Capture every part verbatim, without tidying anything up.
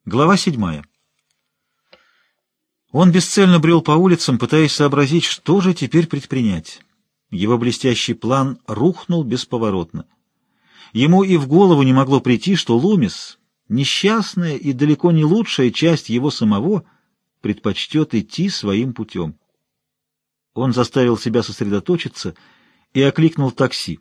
Глава седьмая. Он бесцельно брел по улицам, пытаясь сообразить, что же теперь предпринять. Его блестящий план рухнул бесповоротно. Ему и в голову не могло прийти, что Лумис, несчастная и далеко не лучшая часть его самого, предпочтет идти своим путем. Он заставил себя сосредоточиться и окликнул такси.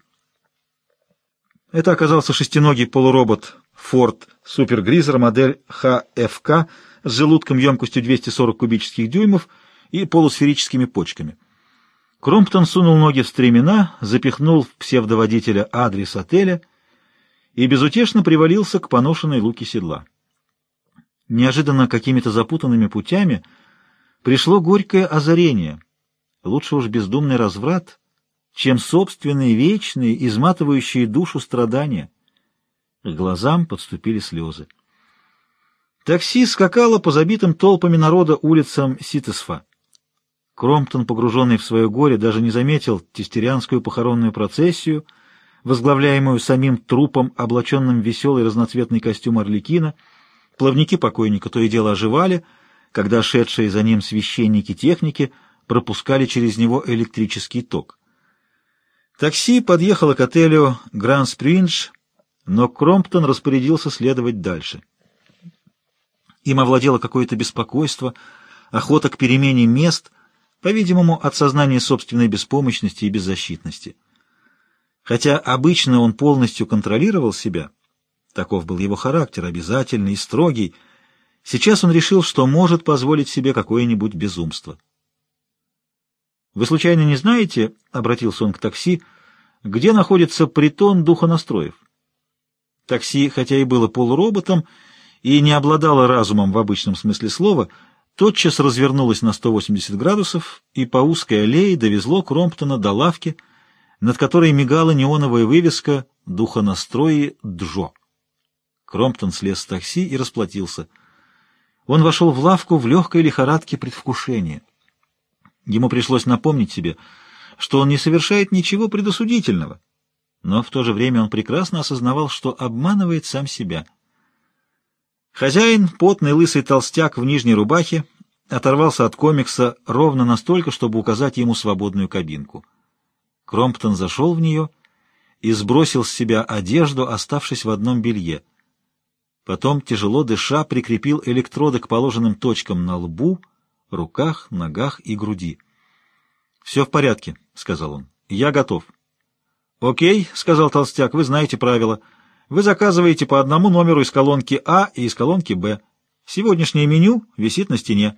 Это оказался шестиногий полуробот Ford Super Greaser модель эйч эф ка с желудком емкостью двести сорок кубических дюймов и полусферическими почками. Кромптон сунул ноги в стремена, запихнул в псевдоводителя адрес отеля и безутешно привалился к поношенной луке седла. Неожиданно какими-то запутанными путями пришло горькое озарение. Лучше уж бездумный разврат, чем собственные вечные, изматывающие душу страдания. К глазам подступили слезы. Такси скакало по забитым толпами народа улицам Ситесфа. Кромптон, погруженный в свое горе, даже не заметил тестерианскую похоронную процессию, возглавляемую самим трупом, облаченным в веселый разноцветный костюм Арлекина. Плавники покойника то и дело оживали, когда шедшие за ним священники-техники пропускали через него электрический ток. Такси подъехало к отелю Гранд Сприндж, но Кромптон распорядился следовать дальше. Им овладело какое-то беспокойство, охота к перемене мест, по-видимому, от сознания собственной беспомощности и беззащитности. Хотя обычно он полностью контролировал себя, таков был его характер, обязательный и строгий, сейчас он решил, что может позволить себе какое-нибудь безумство. «Вы случайно не знаете, — обратился он к такси, — где находится притон духонастроев?» Такси, хотя и было полуроботом и не обладало разумом в обычном смысле слова, тотчас развернулось на сто восемьдесят градусов и по узкой аллее довезло Кромптона до лавки, над которой мигала неоновая вывеска «Духонастрои Джо». Кромптон слез с такси и расплатился. Он вошел в лавку в легкой лихорадке предвкушения. Ему пришлось напомнить себе, что он не совершает ничего предосудительного, но в то же время он прекрасно осознавал, что обманывает сам себя. Хозяин, потный лысый толстяк в нижней рубахе, оторвался от комикса ровно настолько, чтобы указать ему свободную кабинку. Кромптон зашел в нее и сбросил с себя одежду, оставшись в одном белье. Потом, тяжело дыша, прикрепил электроды к положенным точкам на лбу, руках, ногах и груди. «Все в порядке», — сказал он. «Я готов». «Окей», — сказал толстяк, — «вы знаете правила. Вы заказываете по одному номеру из колонки А и из колонки Б. Сегодняшнее меню висит на стене».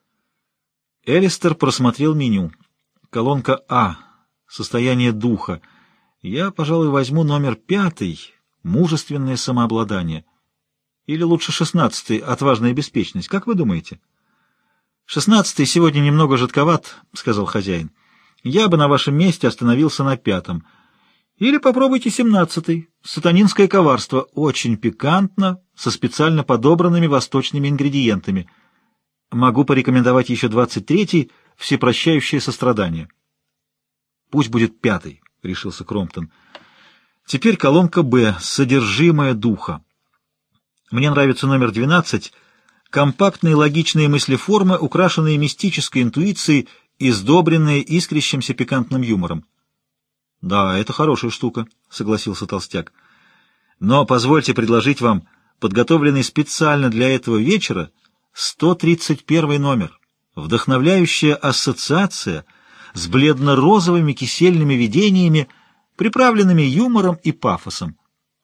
Элистер просмотрел меню. Колонка А. Состояние духа. Я, пожалуй, возьму номер пятый. Мужественное самообладание. Или лучше шестнадцатый. Отважная беспечность. Как вы думаете? «Шестнадцатый сегодня немного жидковат», — сказал хозяин. «Я бы на вашем месте остановился на пятом. Или попробуйте семнадцатый. Сатанинское коварство. Очень пикантно, со специально подобранными восточными ингредиентами. Могу порекомендовать еще двадцать третий. Всепрощающее сострадание». «Пусть будет пятый», — решился Кромптон. «Теперь колонка Б. Содержимое духа. Мне нравится номер двенадцать. Компактные логичные мыслеформы, украшенные мистической интуицией и сдобренные искрящимся пикантным юмором». «Да, это хорошая штука», — согласился толстяк. «Но позвольте предложить вам подготовленный специально для этого вечера сто тридцать первый номер. Вдохновляющая ассоциация с бледно-розовыми кисельными видениями, приправленными юмором и пафосом.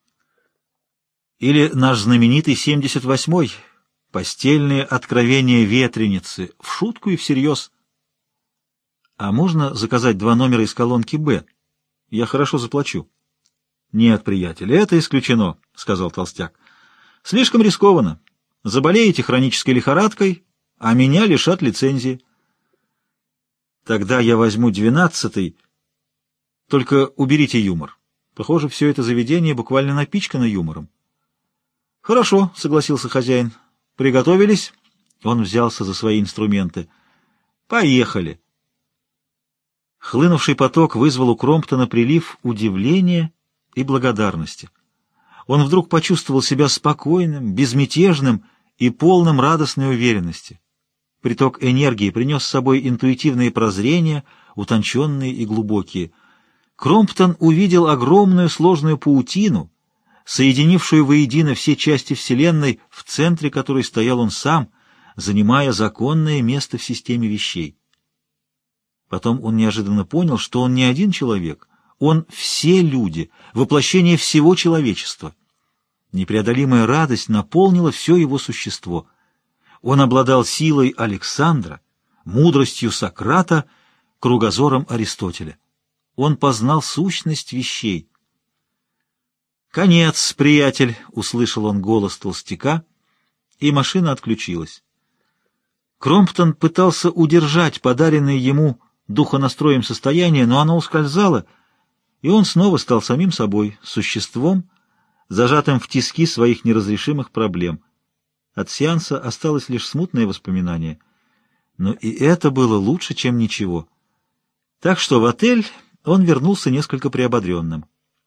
Или наш знаменитый семьдесят восьмой. Постельные откровения ветреницы, в шутку и всерьез. А можно заказать два номера из колонки «Б»? Я хорошо заплачу». «Нет, приятель, это исключено», — сказал толстяк. «Слишком рискованно. Заболеете хронической лихорадкой, а меня лишат лицензии». «Тогда я возьму двенадцатый. Только уберите юмор. Похоже, все это заведение буквально напичкано юмором». «Хорошо», — согласился хозяин. «Приготовились?» Он взялся за свои инструменты. «Поехали!» Хлынувший поток вызвал у Кромптона прилив удивления и благодарности. Он вдруг почувствовал себя спокойным, безмятежным и полным радостной уверенности. Приток энергии принес с собой интуитивные прозрения, утонченные и глубокие. Кромптон увидел огромную сложную паутину, соединившую воедино все части Вселенной, в центре которой стоял он сам, занимая законное место в системе вещей. Потом он неожиданно понял, что он не один человек, он все люди, воплощение всего человечества. Непреодолимая радость наполнила все его существо. Он обладал силой Александра, мудростью Сократа, кругозором Аристотеля. Он познал сущность вещей. «Конец, приятель!» — услышал он голос толстяка, и машина отключилась. Кромптон пытался удержать подаренное ему духонастроем состояние, но оно ускользало, и он снова стал самим собой, существом, зажатым в тиски своих неразрешимых проблем. От сеанса осталось лишь смутное воспоминание. Но и это было лучше, чем ничего. Так что в отель он вернулся несколько приободренным.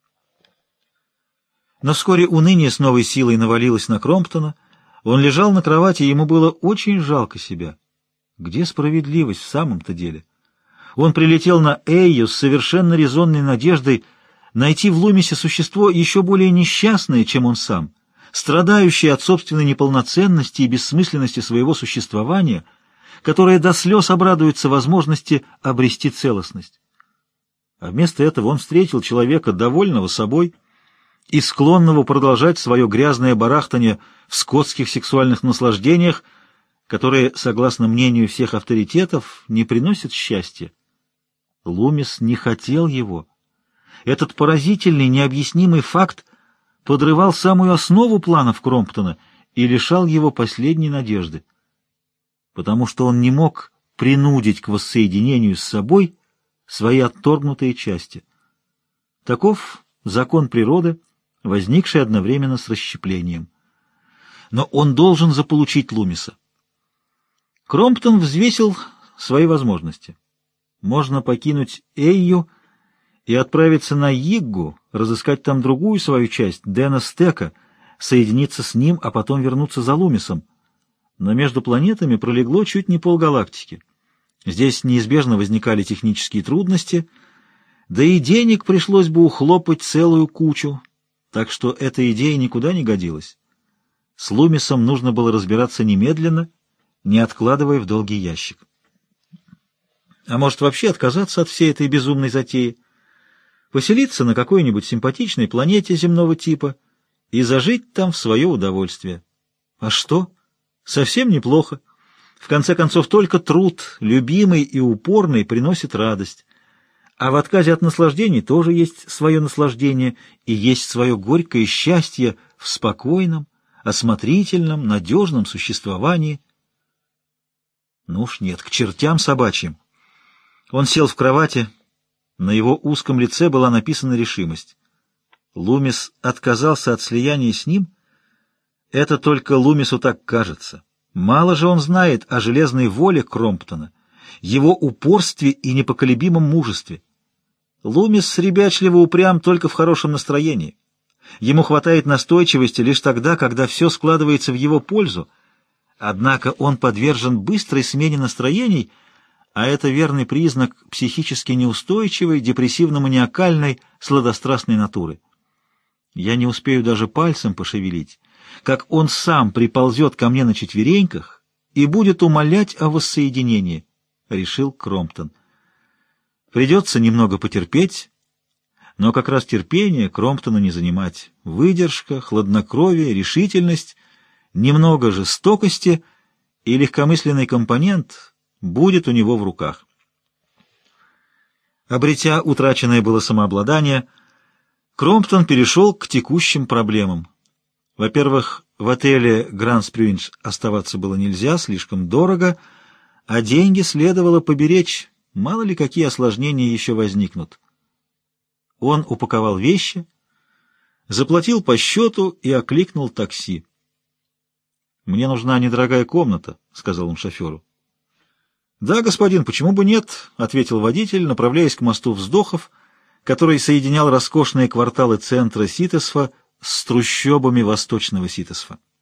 Но вскоре уныние с новой силой навалилось на Кромптона. Он лежал на кровати, и ему было очень жалко себя. Где справедливость в самом-то деле? Он прилетел на Эйю с совершенно резонной надеждой найти в Лумисе существо еще более несчастное, чем он сам, страдающее от собственной неполноценности и бессмысленности своего существования, которое до слез обрадуется возможности обрести целостность. А вместо этого он встретил человека, довольного собой и склонного продолжать свое грязное барахтание в скотских сексуальных наслаждениях, которые, согласно мнению всех авторитетов, не приносят счастья. Лумис не хотел его. Этот поразительный, необъяснимый факт подрывал самую основу планов Кромптона и лишал его последней надежды, потому что он не мог принудить к воссоединению с собой свои отторгнутые части. Таков закон природы, возникший одновременно с расщеплением. Но он должен заполучить Лумиса. Кромптон взвесил свои возможности. Можно покинуть Эйю и отправиться на Йиггу, разыскать там другую свою часть, Дэна Стека, соединиться с ним, а потом вернуться за Лумисом. Но между планетами пролегло чуть не полгалактики. Здесь неизбежно возникали технические трудности, да и денег пришлось бы ухлопать целую кучу, так что эта идея никуда не годилась. С Лумисом нужно было разбираться немедленно, не откладывая в долгий ящик. А может, вообще отказаться от всей этой безумной затеи, поселиться на какой-нибудь симпатичной планете земного типа и зажить там в свое удовольствие. А что? Совсем неплохо. В конце концов, только труд, любимый и упорный, приносит радость. А в отказе от наслаждений тоже есть свое наслаждение и есть свое горькое счастье в спокойном, осмотрительном, надежном существовании. Ну уж нет, к чертям собачьим. Он сел в кровати, на его узком лице была написана решимость. Лумис отказался от слияния с ним? Это только Лумису так кажется. Мало же он знает о железной воле Кромптона, его упорстве и непоколебимом мужестве. Лумис ребячливо упрям только в хорошем настроении. Ему хватает настойчивости лишь тогда, когда все складывается в его пользу, однако он подвержен быстрой смене настроений, а это верный признак психически неустойчивой, депрессивно-маниакальной, сладострастной натуры. Я не успею даже пальцем пошевелить, как он сам приползет ко мне на четвереньках и будет умолять о воссоединении, — решил Кромптон. Придется немного потерпеть, но как раз терпение Кромптону не занимать. Выдержка, хладнокровие, решительность, немного жестокости и легкомысленный компонент будет у него в руках. Обретя утраченное было самообладание, Кромптон перешел к текущим проблемам. Во-первых, в отеле Гранд Спрюинж оставаться было нельзя, слишком дорого, а деньги следовало поберечь, мало ли какие осложнения еще возникнут. Он упаковал вещи, заплатил по счету и окликнул такси. «Мне нужна недорогая комната», — сказал он шоферу. «Да, господин, почему бы нет?» — ответил водитель, направляясь к мосту вздохов, который соединял роскошные кварталы центра Ситосфа с трущобами восточного Ситосфа.